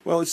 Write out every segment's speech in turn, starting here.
Well,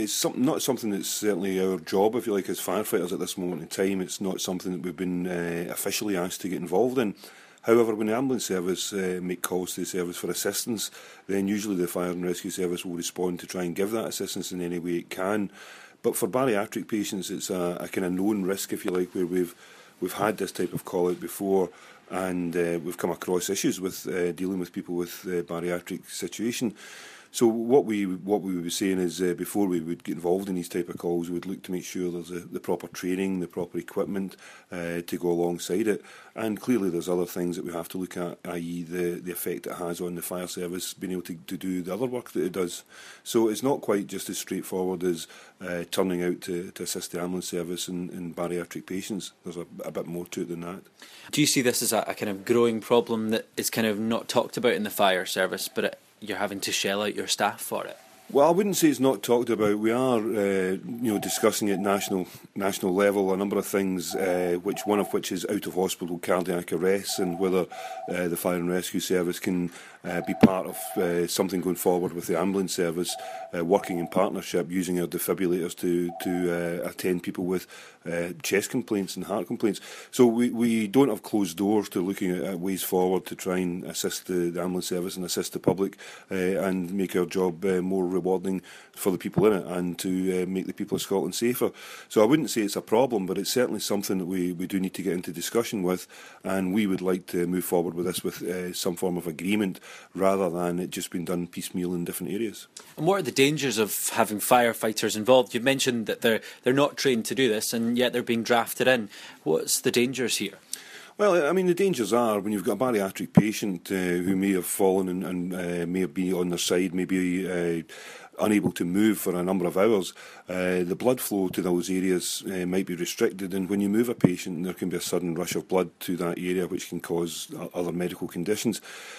not something that's certainly our job, if you like, as firefighters at this moment in time. It's not something that we've been officially asked to get involved in. However, when the ambulance service make calls to the service for assistance, then usually the fire and rescue service will respond to try and give that assistance in any way it can. But for bariatric patients, it's a kind of known risk, if you like, where we've had this type of call out before, and we've come across issues with dealing with people with bariatric situation. So what we would be saying is before we would get involved in these type of calls, we would look to make sure there's the proper training, the proper equipment to go alongside it. And clearly there's other things that we have to look at, i.e. the effect it has on the fire service being able to do the other work that it does. So it's not quite just as straightforward as turning out to assist the ambulance service in bariatric patients. There's a bit more to it than that. Do you see this as a kind of growing problem that is kind of not talked about in the fire service, but you're having to shell out your staff for it? Well, I wouldn't say it's not talked about. We are, discussing at national level a number of things, one of which is out of hospital cardiac arrests, and whether the fire and rescue service can be part of something going forward with the ambulance service, working in partnership, using our defibrillators to attend people with chest complaints and heart complaints. So we don't have closed doors to looking at ways forward to try and assist the ambulance service and assist the public and make our job more rewarding for the people in it, and to make the people of Scotland safer. So I wouldn't say it's a problem, but it's certainly something that we do need to get into discussion with, and we would like to move forward with this with some form of agreement, rather than it just being done piecemeal in different areas. And what are the dangers of having firefighters involved? You've mentioned that they're not trained to do this, and yet they're being drafted in. What's the dangers here? Well, I mean, the dangers are when you've got a bariatric patient who may have fallen and may be on their side, maybe unable to move for a number of hours, the blood flow to those areas might be restricted, and when you move a patient, there can be a sudden rush of blood to that area, which can cause other medical conditions.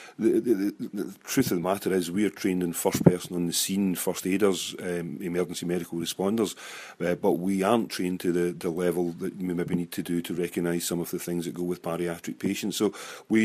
The truth of the matter is we are trained in first person on the scene, first aiders, emergency medical responders, but we aren't trained to the level that we maybe need to do to recognise some of the things that go with bariatric patients. So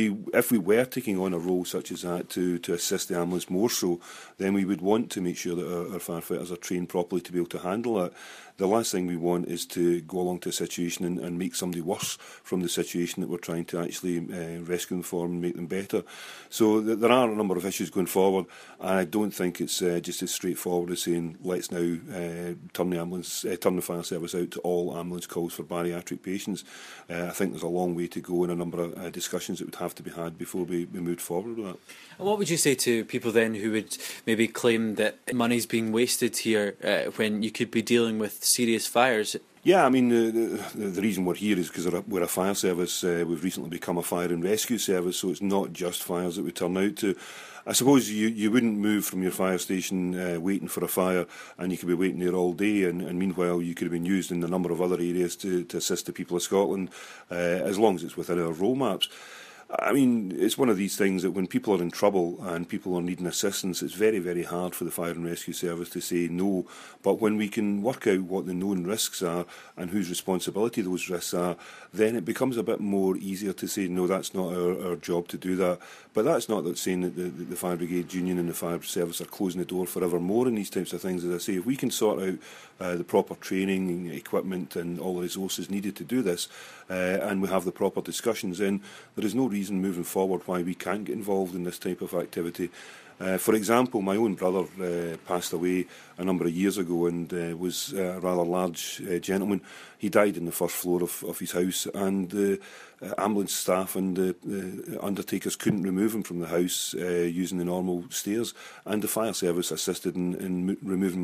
if we were taking on a role such as that to assist the ambulance more so, then we would want to make sure that our firefighters are trained properly to be able to handle that. The last thing we want is to go along to a situation and make somebody worse from the situation that we're trying to actually rescue them from and make them better. So there are a number of issues going forward, and I don't think it's just as straightforward as saying let's now turn the fire service out to all ambulance calls for bariatric patients. I think there's a long way to go and a number of discussions that would have to be had before we moved forward with that. And what would you say to people then who would maybe claim that money's being wasted here when you could be dealing with serious fires? Yeah, I mean, the reason we're here is because we're a fire service. We've recently become a fire and rescue service, so it's not just fires that we turn out to. I suppose you wouldn't move from your fire station waiting for a fire, and you could be waiting there all day, and meanwhile you could have been used in a number of other areas to assist the people of Scotland, as long as it's within our role maps. I mean, it's one of these things that when people are in trouble and people are needing assistance, it's very, very hard for the fire and rescue service to say no. But when we can work out what the known risks are and whose responsibility those risks are, then it becomes a bit more easier to say, no, that's not our job to do that. But that's not saying that the Fire Brigade Union and the fire service are closing the door forevermore in these types of things. As I say, if we can sort out the proper training, equipment and all the resources needed to do this, and we have the proper discussions, then there is no reason moving forward why we can't get involved in this type of activity. For example, my own brother passed away a number of years ago and was a rather large gentleman. He died in the first floor of his house, and the ambulance staff and the undertakers couldn't remove him from the house using the normal stairs, and the fire service assisted in removing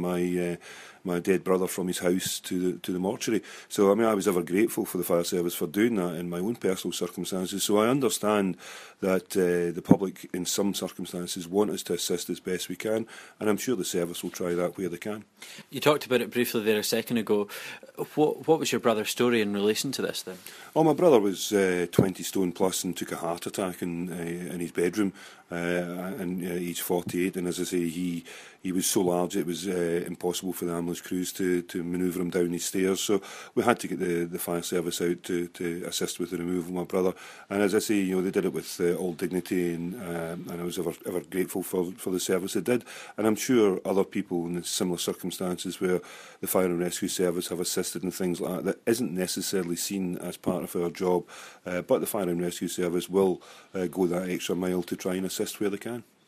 my dead brother from his house to the mortuary. So I mean, I was ever grateful for the fire service for doing that in my own personal circumstances. So I understand that the public in some circumstances want us to assist as best we can, and I'm sure the service will try that where they can. You talked about it briefly there a second ago. What was your brother's story in relation to this then? Well, my brother was 20 stone plus and took a heart attack in his bedroom. and age 48, and as I say, he was so large it was impossible for the ambulance crews to manoeuvre him down these stairs. So we had to get the fire service out to assist with the removal of my brother. And as I say, they did it with all dignity, and I was ever grateful for the service they did. And I'm sure other people in similar circumstances where the fire and rescue service have assisted in things like that isn't necessarily seen as part of our job, but the fire and rescue service will go that extra mile to try and assist where they can.